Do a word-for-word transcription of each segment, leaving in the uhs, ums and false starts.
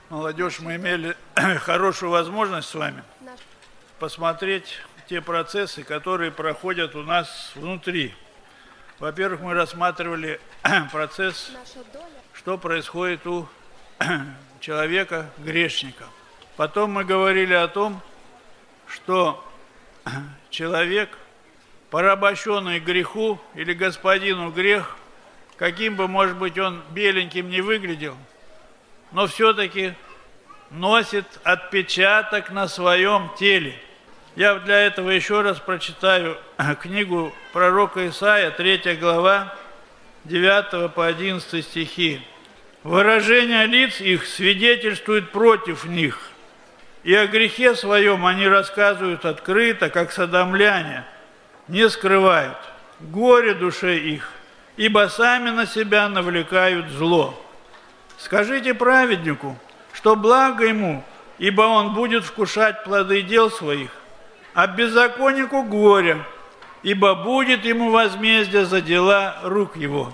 Молодежь, мы имели хорошую возможность с вами посмотреть те процессы, которые проходят у нас внутри. Во-первых, мы рассматривали процесс, что происходит у человека, грешника. Потом мы говорили о том, что человек, порабощенный греху или господину грех, каким бы, может быть, он беленьким не выглядел, но все-таки носит отпечаток на своем теле. Я для этого еще раз прочитаю книгу пророка Исаия, третья глава, девятого по одиннадцатый стихи. «Выражение лиц их свидетельствует против них, и о грехе своем они рассказывают открыто, как содомляне, не скрывают. Горе душе их, ибо сами на себя навлекают зло. Скажите праведнику, что благо ему, ибо он будет вкушать плоды дел своих, а беззаконнику горе, ибо будет ему возмездие за дела рук его».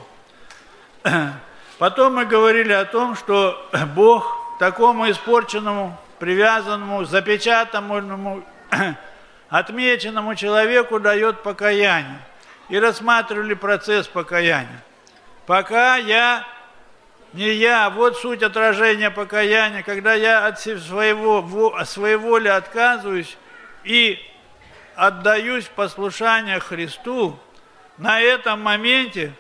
Потом мы говорили о том, что Бог такому испорченному, привязанному, запечатанному, отмеченному человеку дает покаяние. И рассматривали процесс покаяния. Пока я, не я, вот суть отражения покаяния, когда я от своего, своей воли отказываюсь и отдаюсь в послушание Христу, на этом моменте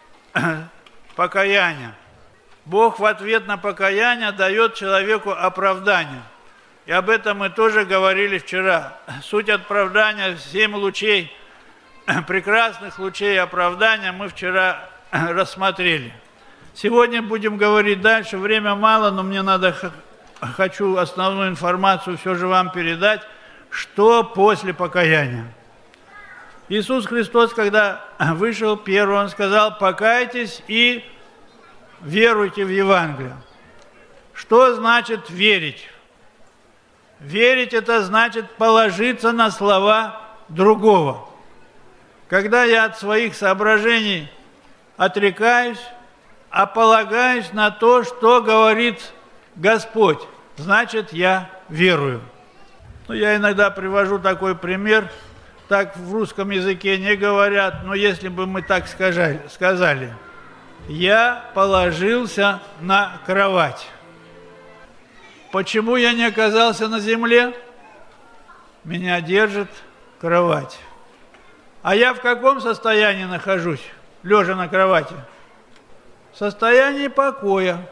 покаяния Бог в ответ на покаяние дает человеку оправдание. И об этом мы тоже говорили вчера. Суть оправдания, семь лучей, прекрасных лучей оправдания мы вчера рассмотрели. Сегодня будем говорить дальше. Время мало, но мне надо, хочу основную информацию все же вам передать. Что после покаяния? Иисус Христос, когда вышел первый, Он сказал: покайтесь и веруйте в Евангелие. Что значит верить? Верить – это значит положиться на слова другого. Когда я от своих соображений отрекаюсь, а полагаюсь на то, что говорит Господь, значит, я верую. Ну, я иногда привожу такой пример, так в русском языке не говорят, но если бы мы так сказали, сказали я положился на кровать. Почему я не оказался на земле? Меня держит кровать. А я в каком состоянии нахожусь, лежа на кровати? В состоянии покоя.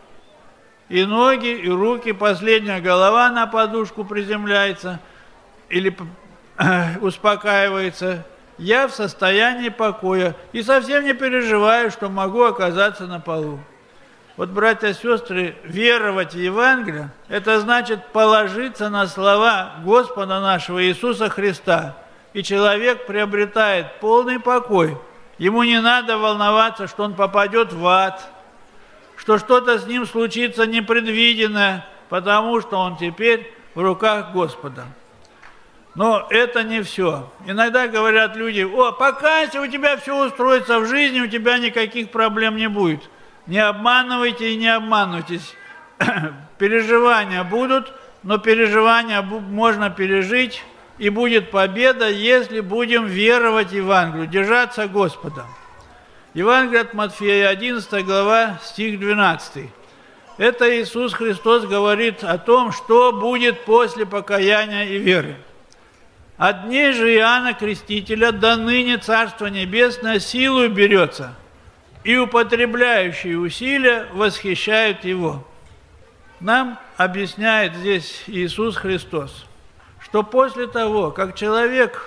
И ноги, и руки, последняя голова на подушку приземляется или э, успокаивается. Я в состоянии покоя и совсем не переживаю, что могу оказаться на полу. Вот, братья и сестры, веровать в Евангелие – это значит положиться на слова Господа нашего Иисуса Христа. И человек приобретает полный покой. Ему не надо волноваться, что он попадет в ад, что что-то с ним случится непредвиденное, потому что он теперь в руках Господа. Но это не все. Иногда говорят люди: о, покайся, у тебя все устроится в жизни, у тебя никаких проблем не будет. Не обманывайте и не обманывайтесь. Переживания будут, но переживания можно пережить, и будет победа, если будем веровать Евангелию, держаться Господа. Евангелие от Матфея, одиннадцатая глава, стих двенадцатый. Это Иисус Христос говорит о том, что будет после покаяния и веры. «От дней же Иоанна Крестителя до ныне Царство Небесное силою берется, и употребляющие усилия восхищают его». Нам объясняет здесь Иисус Христос, что после того, как человек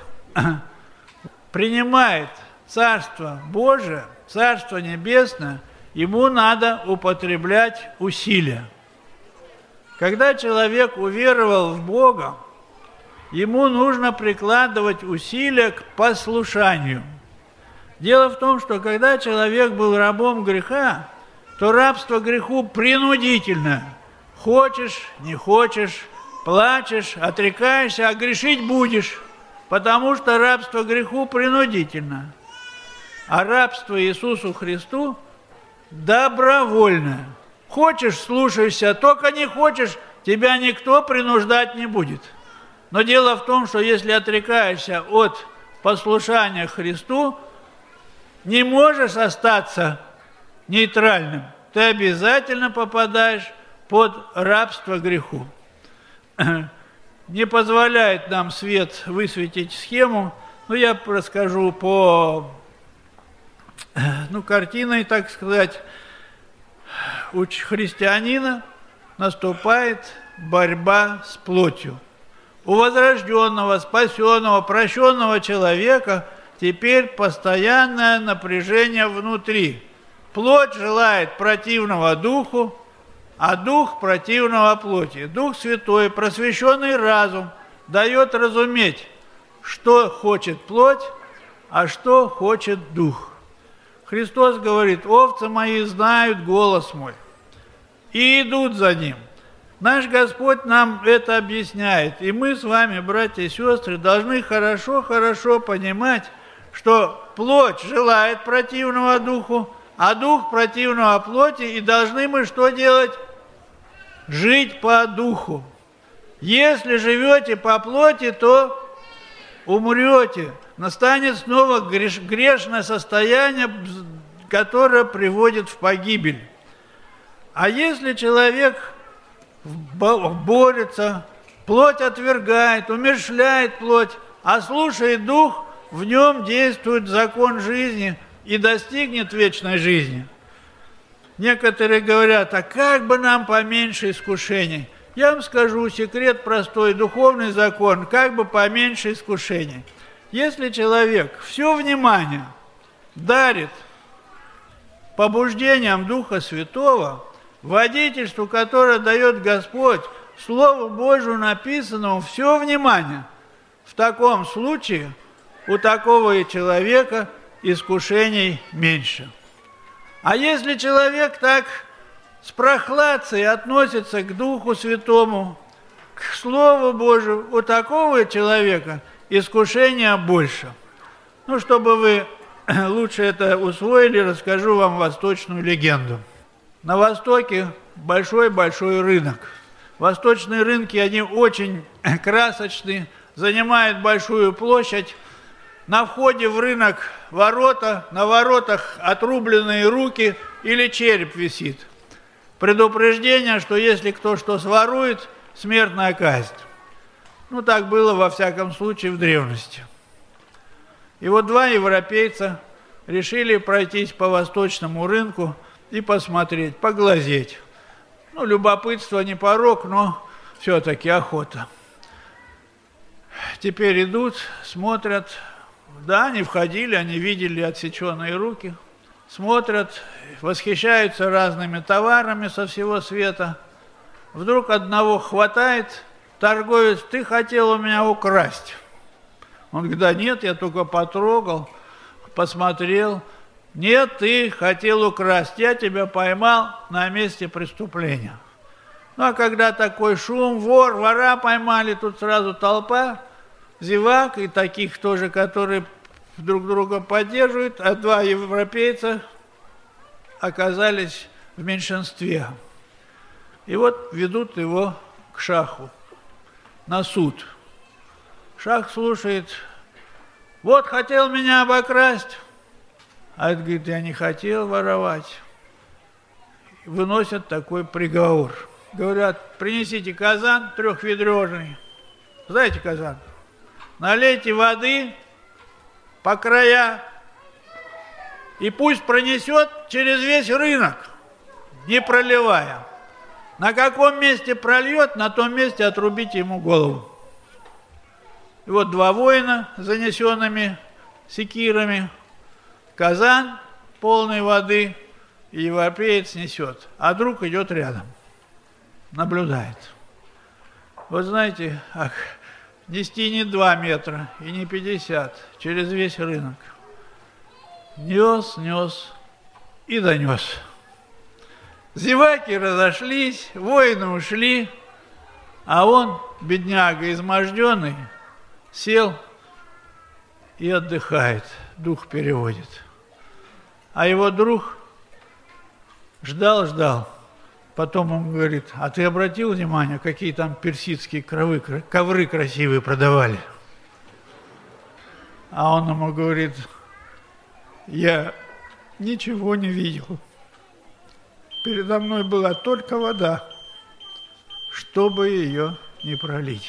принимает Царство Божие, Царство Небесное, ему надо употреблять усилия. Когда человек уверовал в Бога, ему нужно прикладывать усилия к послушанию. Дело в том, что когда человек был рабом греха, то рабство греху принудительно. Хочешь, не хочешь, плачешь, отрекаешься, а грешить будешь, потому что рабство греху принудительно. А рабство Иисусу Христу добровольное. Хочешь, слушайся, только не хочешь, тебя никто принуждать не будет. Но дело в том, что если отрекаешься от послушания Христу, не можешь остаться нейтральным. Ты обязательно попадаешь под рабство греху. Не позволяет нам свет высветить схему, но я расскажу по, ну, картиной, так сказать. У христианина наступает борьба с плотью. У возрожденного, спасенного, прощенного человека теперь постоянное напряжение внутри. Плоть желает противного духу, а дух противного плоти. Дух Святой, просвещенный разум, дает разуметь, что хочет плоть, а что хочет дух. Христос говорит: овцы мои знают голос мой и идут за ним. Наш Господь нам это объясняет, и мы с вами, братья и сестры, должны хорошо-хорошо понимать, что плоть желает противного духу, а дух противного плоти, и должны мы что делать? Жить по духу. Если живете по плоти, то умрете. Настанет снова греш, грешное состояние, которое приводит в погибель. А если человек борется, плоть отвергает, умерщвляет плоть, а слушает дух, в нем действует закон жизни и достигнет вечной жизни. Некоторые говорят: а как бы нам поменьше искушений? Я вам скажу секрет простой, духовный закон, как бы поменьше искушений. Если человек все внимание дарит побуждениям Духа Святого, водительству, которое дает Господь, Слову Божию написанному, все внимание, в таком случае у такого человека искушений меньше. А если человек так с прохладцей относится к Духу Святому, к Слову Божию, у такого человека искушения больше. Ну, чтобы вы лучше это усвоили, расскажу вам восточную легенду. На Востоке большой-большой рынок. Восточные рынки, они очень красочные, занимают большую площадь. На входе в рынок ворота, на воротах отрубленные руки или череп висит. Предупреждение, что если кто что сворует, смертная казнь. Ну, так было, во всяком случае, в древности. И вот два европейца решили пройтись по восточному рынку и посмотреть, поглазеть. Ну, любопытство не порок, но все-таки охота. Теперь идут, смотрят. Да, они входили, они видели отсеченные руки. Смотрят, восхищаются разными товарами со всего света. Вдруг одного хватает торговец: ты хотел у меня украсть. Он говорит: да нет, я только потрогал, посмотрел. Нет, ты хотел украсть, я тебя поймал на месте преступления. Ну, а когда такой шум, вор, вора поймали, тут сразу толпа зевак и таких тоже, которые друг друга поддерживают, а два европейца оказались в меньшинстве. И вот ведут его к шаху на суд. Шах слушает: вот хотел меня обокрасть. А это говорит: я не хотел воровать. Выносят такой приговор. Говорят: принесите казан трехведрежный. Знаете казан? Налейте воды по края и пусть пронесет через весь рынок, не проливая. На каком месте прольет, на том месте отрубите ему голову. И вот два воина с занесенными секирами, казан полный воды, и европеец несет, а друг идет рядом, наблюдает. Вот знаете, ах, нести не два метра и не пятьдесят, через весь рынок. Нес, нес и донес. Зеваки разошлись, воины ушли, а он, бедняга изможденный, сел и отдыхает, дух переводит. А его друг ждал-ждал, Потом он говорит: а ты обратил внимание, какие там персидские ковры, ковры красивые продавали? А он ему говорит: я ничего не видел. Передо мной была только вода, чтобы ее не пролить.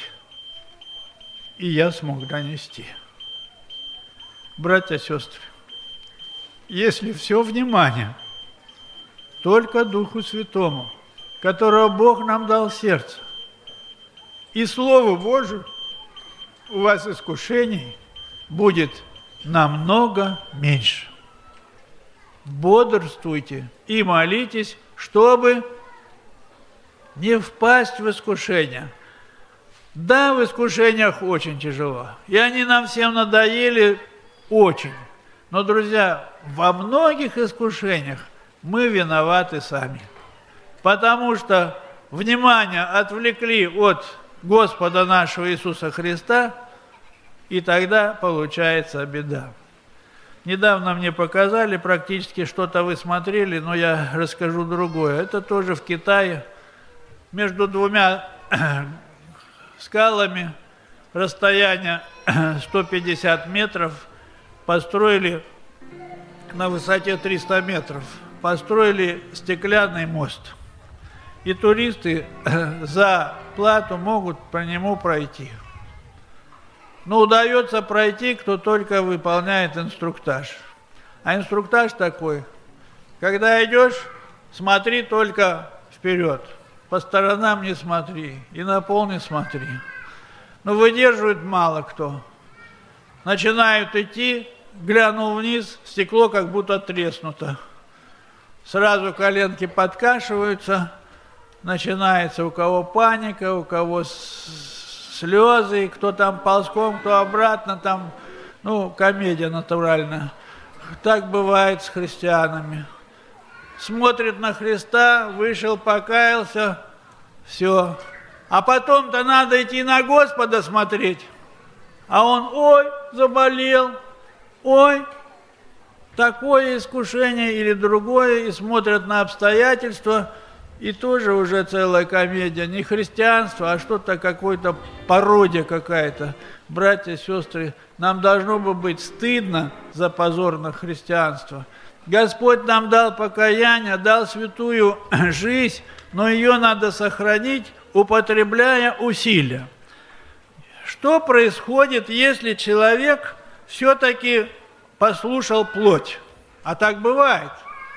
И я смог донести. Братья и сестры, если все внимание только Духу Святому, которого Бог нам дал сердце, и Слову Божию, у вас искушений будет намного меньше. Бодрствуйте и молитесь, чтобы не впасть в искушение. Да, в искушениях очень тяжело, и они нам всем надоели очень. Но, друзья, во многих искушениях мы виноваты сами, потому что внимание отвлекли от Господа нашего Иисуса Христа, и тогда получается беда. Недавно мне показали, практически что-то вы смотрели, но я расскажу другое. Это тоже в Китае, между двумя скалами, расстояние сто пятьдесят метров, построили на высоте триста метров, построили стеклянный мост. И туристы за плату могут по нему пройти. Но удается пройти, кто только выполняет инструктаж. А инструктаж такой: когда идешь, смотри только вперед, по сторонам не смотри, и на пол не смотри. Но выдерживает мало кто. Начинают идти, глянул вниз, стекло как будто треснуто. Сразу коленки подкашиваются, начинается у кого паника, у кого слезы, кто там ползком, кто обратно, там, ну, комедия натуральная. Так бывает с христианами. Смотрит на Христа, вышел, покаялся, все. А потом-то надо идти на Господа смотреть. А он: ой, заболел, ой, такое искушение или другое, и смотрят на обстоятельства, и тоже уже целая комедия. Не христианство, а что-то, какое-то пародия какая-то. Братья и сестры, нам должно бы быть стыдно за позорное христианство. Господь нам дал покаяние, дал святую жизнь, но ее надо сохранить, употребляя усилия. Что происходит, если человек все-таки послушал плоть? А так бывает.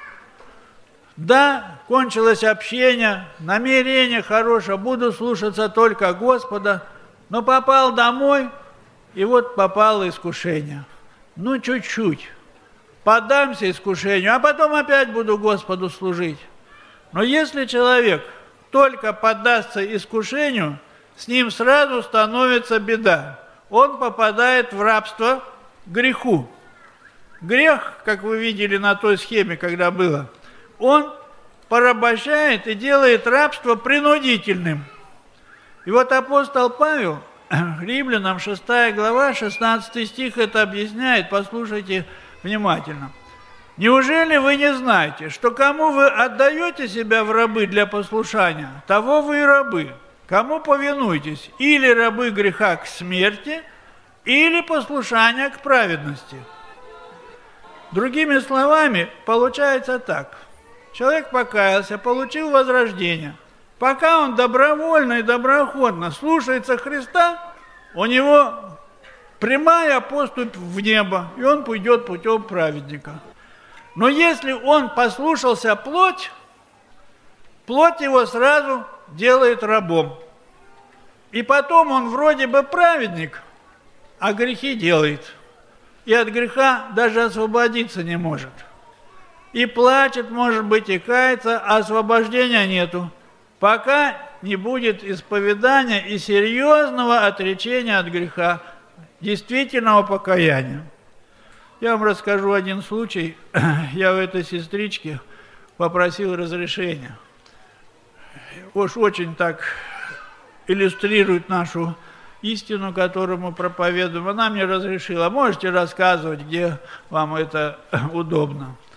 Да, кончилось общение, намерение хорошее, буду слушаться только Господа, но попал домой, и вот попало искушение. Ну, чуть-чуть. Поддамся искушению, а потом опять буду Господу служить. Но если человек только поддастся искушению, с ним сразу становится беда. Он попадает в рабство греху. Грех, как вы видели на той схеме, когда было, он порабощает и делает рабство принудительным. И вот апостол Павел, Римлянам шестая глава, шестнадцатый стих это объясняет, послушайте внимательно. Неужели вы не знаете, что кому вы отдаете себя в рабы для послушания, того вы и рабы? Кому повинуйтесь? Или рабы греха к смерти, или послушания к праведности. Другими словами, получается так. Человек покаялся, получил возрождение. Пока он добровольно и доброохотно слушается Христа, у него прямая поступь в небо, и он пойдет путем праведника. Но если он послушался плоть, плоть его сразу делает рабом. И потом он вроде бы праведник, а грехи делает. И от греха даже освободиться не может. И плачет, может быть, и кается, а освобождения нету, пока не будет исповедания и серьезного отречения от греха, действительного покаяния. Я вам расскажу один случай. Я у этой сестрички попросил разрешения. Уж очень так иллюстрирует нашу истину, которую мы проповедуем. Она мне разрешила. Можете рассказывать, где вам это удобно.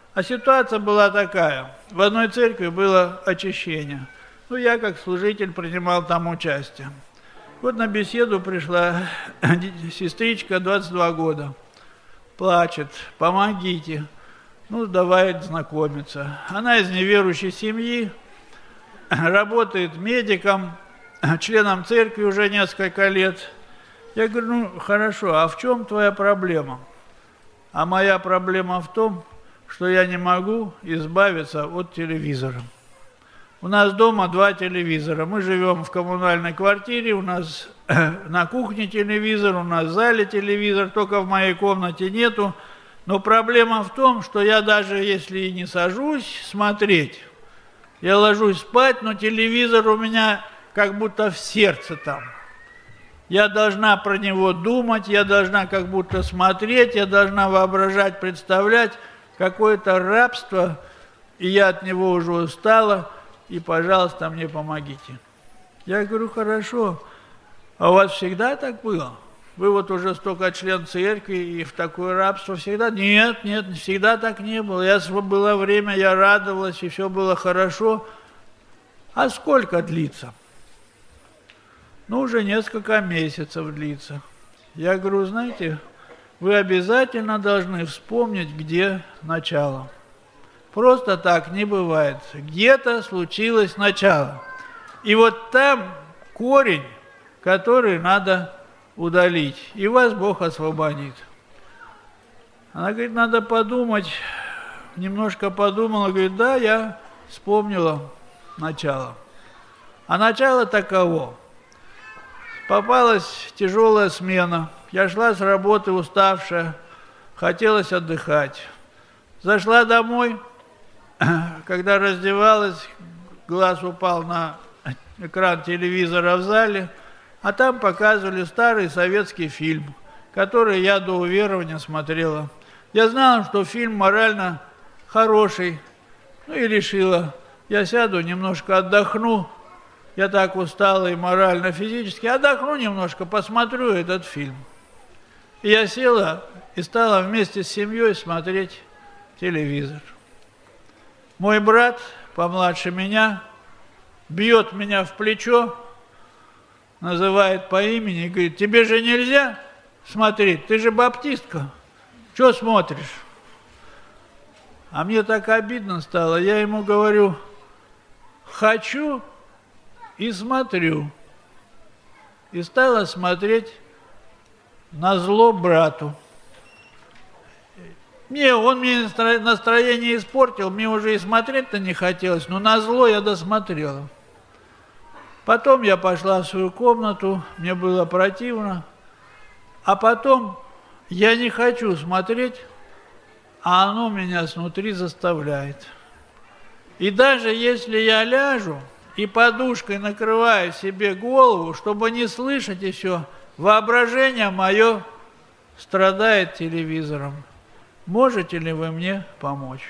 А ситуация была такая. В одной церкви было очищение. Ну, я как служитель принимал там участие. Вот на беседу пришла сестричка, двадцать два года. Плачет, помогите. Ну, давай знакомиться. Она из неверующей семьи, работает медиком, членом церкви уже несколько лет. Я говорю, ну, хорошо, а в чем твоя проблема? А моя проблема в том, что я не могу избавиться от телевизора. У нас дома два телевизора. Мы живем в коммунальной квартире, у нас на кухне телевизор, у нас в зале телевизор, только в моей комнате нету. Но проблема в том, что я даже если и не сажусь смотреть, я ложусь спать, но телевизор у меня как будто в сердце там. Я должна про него думать, я должна как будто смотреть, я должна воображать, представлять какое-то рабство, и я от него уже устала, и, пожалуйста, мне помогите. Я говорю, хорошо, а у вас всегда так было? Вы вот уже столько член церкви, и в такое рабство всегда? Нет, нет, всегда так не было. Я, было время, я радовалась, и все было хорошо. А сколько длится? Ну, уже несколько месяцев длится. Я говорю, знаете, вы обязательно должны вспомнить, где начало. Просто так не бывает. Где-то случилось начало. И вот там корень, который надо удалить. И вас Бог освободит. Она говорит, надо подумать. Немножко подумала, говорит, да, я вспомнила начало. А начало таково. Попалась тяжелая смена. Я шла с работы уставшая, хотелось отдыхать. Зашла домой, когда раздевалась, глаз упал на экран телевизора в зале, а там показывали старый советский фильм, который я до уверования смотрела. Я знала, что фильм морально хороший, ну и решила, я сяду, немножко отдохну, я так устала и морально, физически, отдохну немножко, посмотрю этот фильм. И я села и стала вместе с семьей смотреть телевизор. Мой брат, помладше меня, бьет меня в плечо, называет по имени и говорит, тебе же нельзя смотреть, ты же баптистка, что смотришь? А мне так обидно стало, я ему говорю, хочу и смотрю. И стала смотреть назло брату. Мне, он мне настроение испортил, мне уже и смотреть-то не хотелось, но назло я досмотрела. Потом я пошла в свою комнату, мне было противно, а потом я не хочу смотреть, а оно меня снутри заставляет. И даже если я ляжу и подушкой накрываю себе голову, чтобы не слышать еще, воображение мое страдает телевизором. Можете ли вы мне помочь?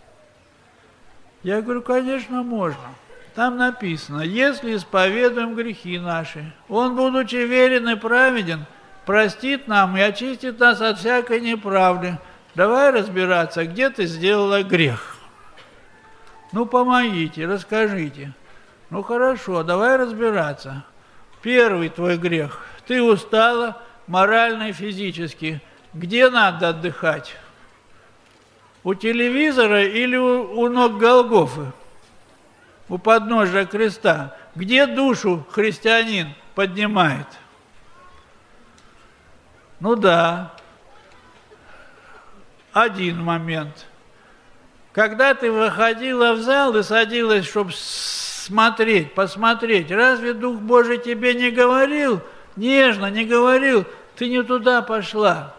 Я говорю, конечно, можно. Там написано, если исповедуем грехи наши, Он, будучи верен и праведен, простит нам и очистит нас от всякой неправды. Давай разбираться, где ты сделала грех. Ну, помогите, расскажите. Ну, хорошо, давай разбираться. Первый твой грех. Ты устала морально и физически. Где надо отдыхать? У телевизора или у, у ног Голгофы? У подножия креста? Где душу христианин поднимает? Ну да, один момент. Когда ты выходила в зал и садилась, чтобы смотреть, посмотреть, разве Дух Божий тебе не говорил, нежно не говорил, ты не туда пошла?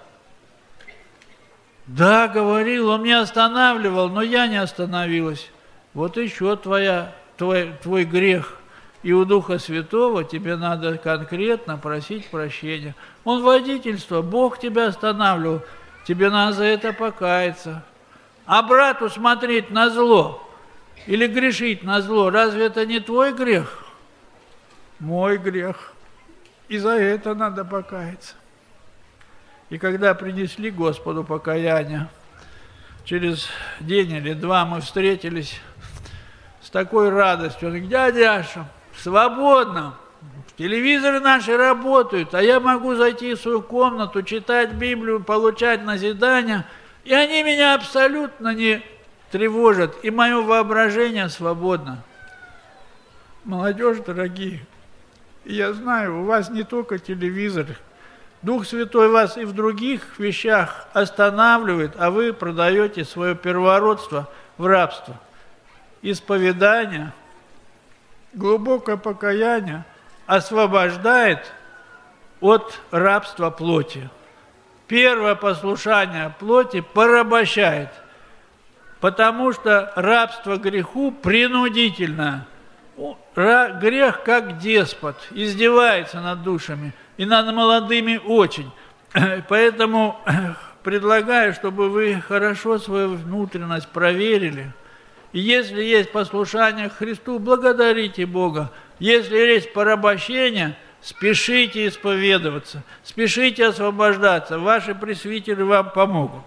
Да, говорил, он меня останавливал, но я не остановилась. Вот еще твоя, твой, твой грех. И у Духа Святого тебе надо конкретно просить прощения. Он водительство, Бог тебя останавливал, тебе надо за это покаяться. А брату смотреть на зло или грешить на зло, разве это не твой грех? Мой грех. И за это надо покаяться. И когда принесли Господу покаяние, через день или два мы встретились с такой радостью. Он говорит: дядя Яша, свободно, телевизоры наши работают, а я могу зайти в свою комнату, читать Библию, получать назидания, и они меня абсолютно не тревожат, и мое воображение свободно. Молодежь, дорогие, я знаю, у вас не только телевизор, Дух Святой вас и в других вещах останавливает, а вы продаете свое первородство в рабство. Исповедание, глубокое покаяние освобождает от рабства плоти. Первое послушание плоти порабощает, потому что рабство греху принудительно. Грех как деспот, издевается над душами и над молодыми очень. Поэтому предлагаю, чтобы вы хорошо свою внутренность проверили. И если есть послушание Христу, благодарите Бога. Если есть порабощение, спешите исповедоваться, спешите освобождаться. Ваши пресвитеры вам помогут.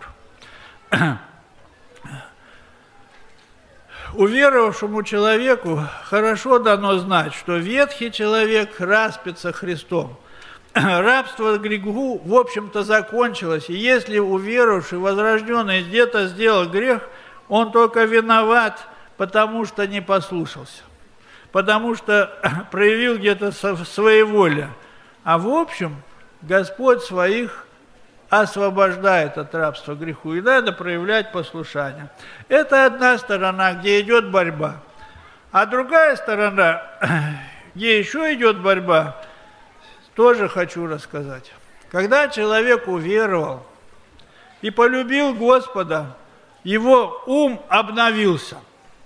Уверовавшему человеку хорошо дано знать, что ветхий человек распится Христом. Рабство греху, в общем-то, закончилось. И если уверовавший, возрожденный, где-то сделал грех, он только виноват, потому что не послушался, потому что проявил где-то своеволие. А в общем, Господь своих освобождает от рабства греху, и надо проявлять послушание. Это одна сторона, где идет борьба. А другая сторона, где еще идет борьба, тоже хочу рассказать. Когда человек уверовал и полюбил Господа, его ум обновился.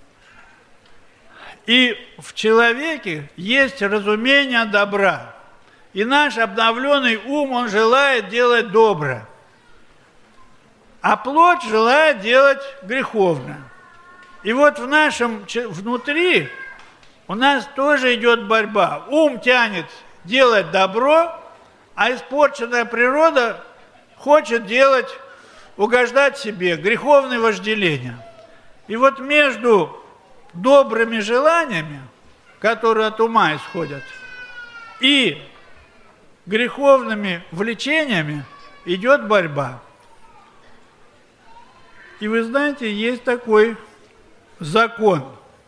И в человеке есть разумение добра. И наш обновленный ум, он желает делать доброе. А плоть желает делать греховное. И вот в нашем внутри у нас тоже идет борьба. Ум тянет делать добро, а испорченная природа хочет делать, угождать себе, греховные вожделения. И вот между добрыми желаниями, которые от ума исходят, и греховными влечениями идет борьба. И вы знаете, есть такой закон.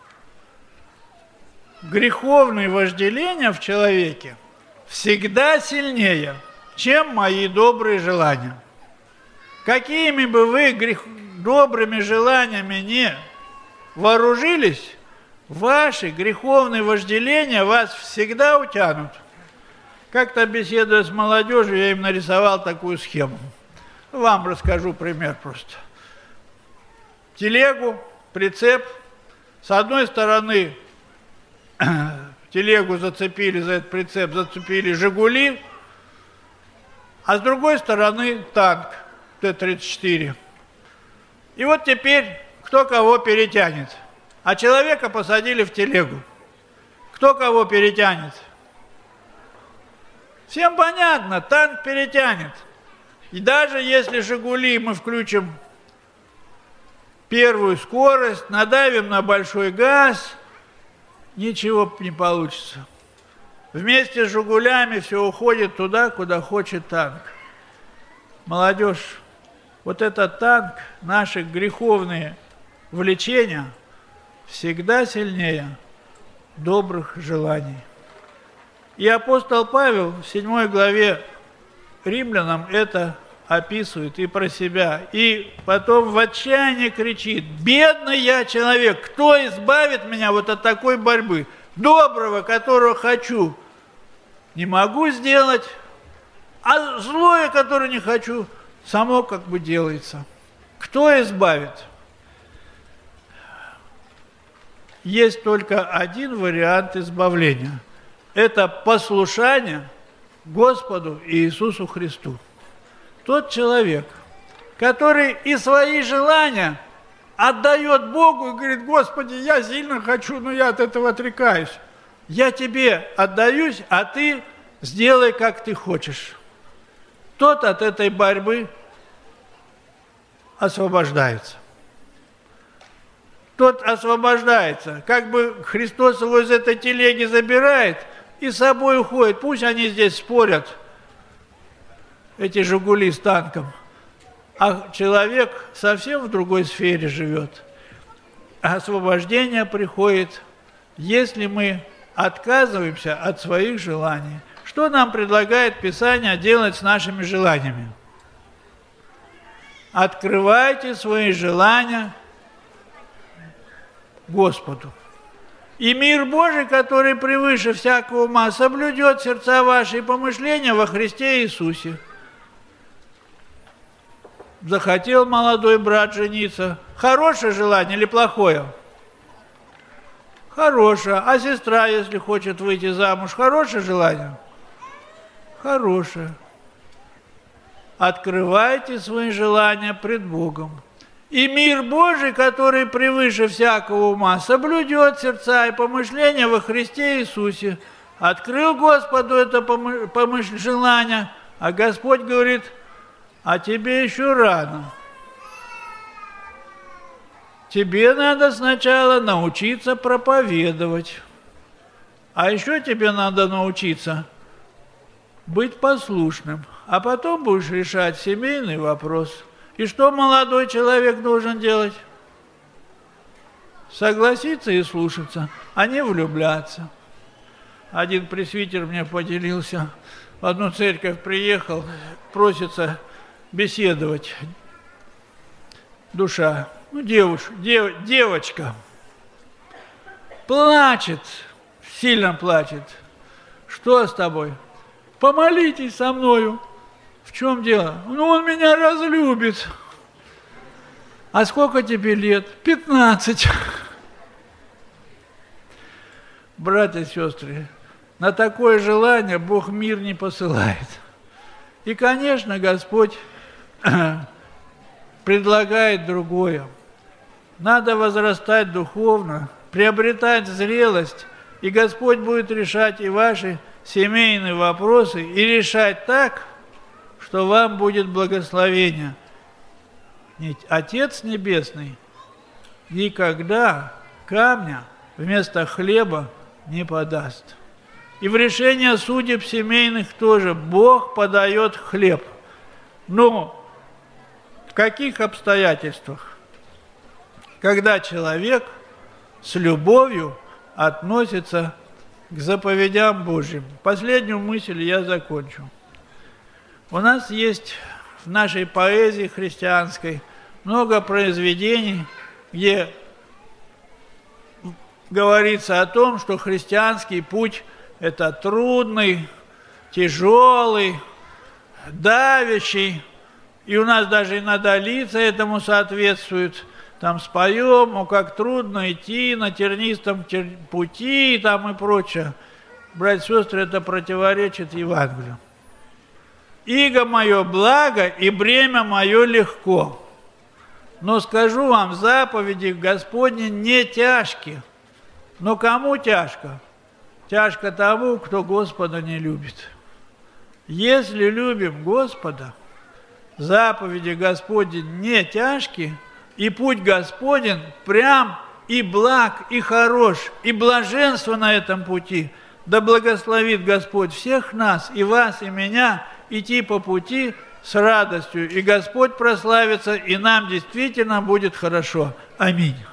Греховные вожделения в человеке всегда сильнее, чем мои добрые желания. Какими бы вы грех... добрыми желаниями не вооружились, ваши греховные вожделения вас всегда утянут. Как-то, беседуя с молодежью, я им нарисовал такую схему. Вам расскажу пример просто. Телегу, прицеп. С одной стороны телегу зацепили, за этот прицеп зацепили «Жигули», а с другой стороны танк Т тридцать четыре. И вот теперь кто кого перетянет. А человека посадили в телегу. Кто кого перетянет? Всем понятно, танк перетянет. И даже если «Жигули» мы включим первую скорость, надавим на большой газ, ничего не получится. Вместе с «Жигулями» все уходит туда, куда хочет танк. Молодежь, вот этот танк, наши греховные влечения всегда сильнее добрых желаний. И апостол Павел в седьмой главе Римлянам это описывает и про себя. И потом в отчаянии кричит: «Бедный я человек, кто избавит меня вот от такой борьбы? Доброго, которого хочу, не могу сделать, а злое, которое не хочу, само как бы делается. Кто избавит?» Есть только один вариант избавления. Это послушание Господу Иисусу Христу. Тот человек, который и свои желания отдает Богу и говорит: «Господи, я сильно хочу, но я от этого отрекаюсь. Я тебе отдаюсь, а ты сделай, как ты хочешь». Тот от этой борьбы освобождается. тот освобождается. Как бы Христос его из этой телеги забирает и с собой уходит. Пусть они здесь спорят, эти «Жигули» с танком. А человек совсем в другой сфере живет. А освобождение приходит, если мы отказываемся от своих желаний. Что нам предлагает Писание делать с нашими желаниями? Открывайте свои желания Господу. И мир Божий, который превыше всякого ума, соблюдет сердца ваши и помышления во Христе Иисусе. Захотел молодой брат жениться. Хорошее желание или плохое? Хорошее. А сестра, если хочет выйти замуж, хорошее желание? Хорошее. Открывайте свои желания пред Богом. И мир Божий, который превыше всякого ума, соблюдет сердца и помышления во Христе Иисусе. Открыл Господу это помыш... желание, а Господь говорит: а тебе еще рано. Тебе надо сначала научиться проповедовать. А еще тебе надо научиться быть послушным. А потом будешь решать семейный вопрос. И что молодой человек должен делать? Согласиться и слушаться, а не влюбляться. Один пресвитер мне поделился. В одну церковь приехал, просится беседовать. Душа, ну, девуш, дев, девочка, плачет, сильно плачет. Что с тобой? Помолитесь со мною. В чем дело? Ну, он меня разлюбит. А сколько тебе лет? Пятнадцать. Братья и сестры, на такое желание Бог мир не посылает. И, конечно, Господь предлагает другое. Надо возрастать духовно, приобретать зрелость, и Господь будет решать и ваши семейные вопросы, и решать так, что вам будет благословение. Ведь Отец Небесный никогда камня вместо хлеба не подаст. И в решение судеб семейных тоже Бог подает хлеб. Но в каких обстоятельствах? Когда человек с любовью относится к заповедям Божьим. Последнюю мысль я закончу. У нас есть в нашей поэзии христианской много произведений, где говорится о том, что христианский путь – это трудный, тяжелый, давящий. И у нас даже иногда лица этому соответствуют. Там споем, о, как трудно идти на тернистом пути там и прочее. Братья и сестры, это противоречит Евангелию. Иго мое благо, и бремя мое легко. Но скажу вам, заповеди Господни не тяжки. Но кому тяжко? Тяжко тому, кто Господа не любит. Если любим Господа, заповеди Господни не тяжки, и путь Господень прям и благ, и хорош, и блаженство на этом пути. Да благословит Господь всех нас, и вас, и меня, идти по пути с радостью, и Господь прославится, и нам действительно будет хорошо. Аминь.